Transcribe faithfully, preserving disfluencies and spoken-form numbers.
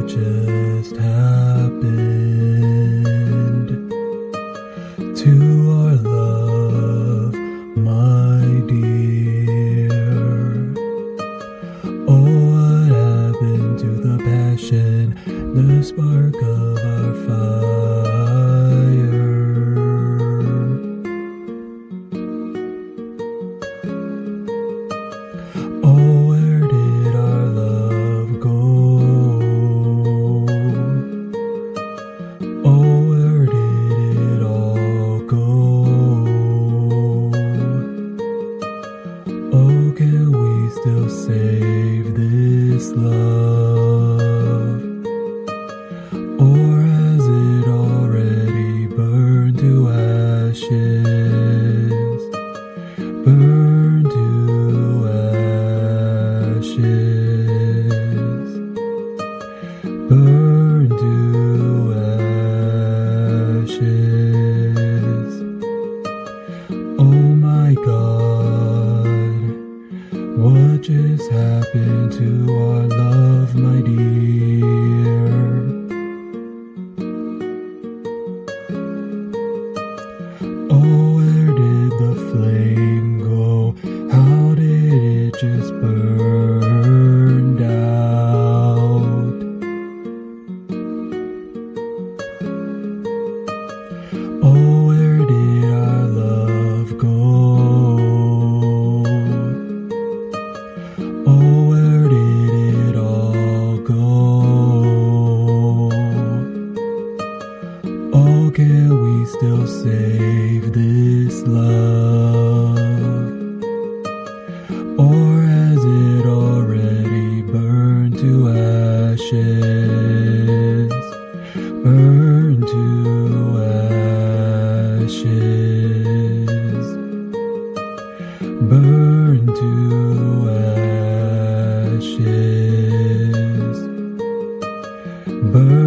what just happened to our love, my dear? Oh, what happened to the passion, the spark of our fire? Oh, where did our love go? Oh, where did it all go? Oh, can we still save this love? Or has it already burned to ashes? Burned to ashes. Burned to ashes. Oh my God, what just happened to our love, my dear? Oh, where did the flame go? How did it just burn out? Oh, where did our love go? Oh, where did it all go? Oh, can we still save this love? Or has it already burned to ashes? Burned to ashes. Burned to ashes. Burned